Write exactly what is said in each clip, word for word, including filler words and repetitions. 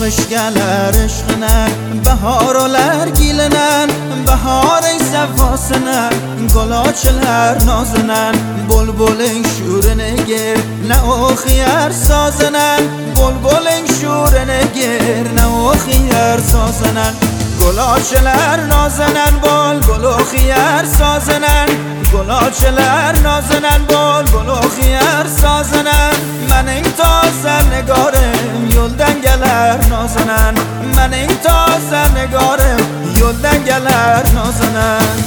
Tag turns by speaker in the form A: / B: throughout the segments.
A: Yağışgeler ışkına bahar olar gilinen bahar ey sefasına golaçlar nazınan bulbulun şurine gir ne oxiyar sazınan bulbulun şurine gir ne oxiyar sazınan golaçlar nazınan bulbul oxiyar sazınan golaçlar nazınan bulbul oxiyar sazınan mening toza nigorim yo'ldan gelar nozanan mening toza nigorim yo'ldan gelar nozanan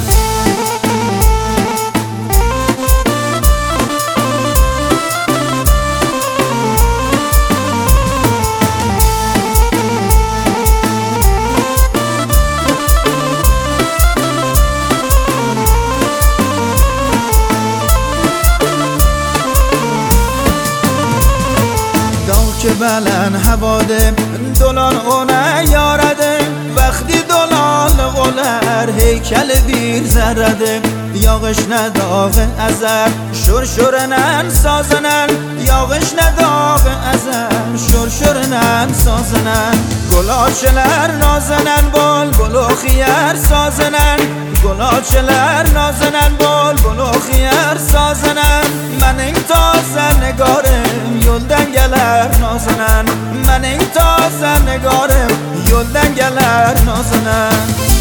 A: که بلن هواده دلان اونه یارده وقتی دلال غلر هیکل بیر زرده یاغش نداغ ازر شور شورنن سازنن یاغش نداغ ازر شور شورنن سازنن گلاچلر نازنن بول بلو خیر سازنن گلاچلر نازنن بول بلو خیر سازنن من این تازه نگارم یلدن گلر نازنن من این تازه نگارم یلدن گلر نازنن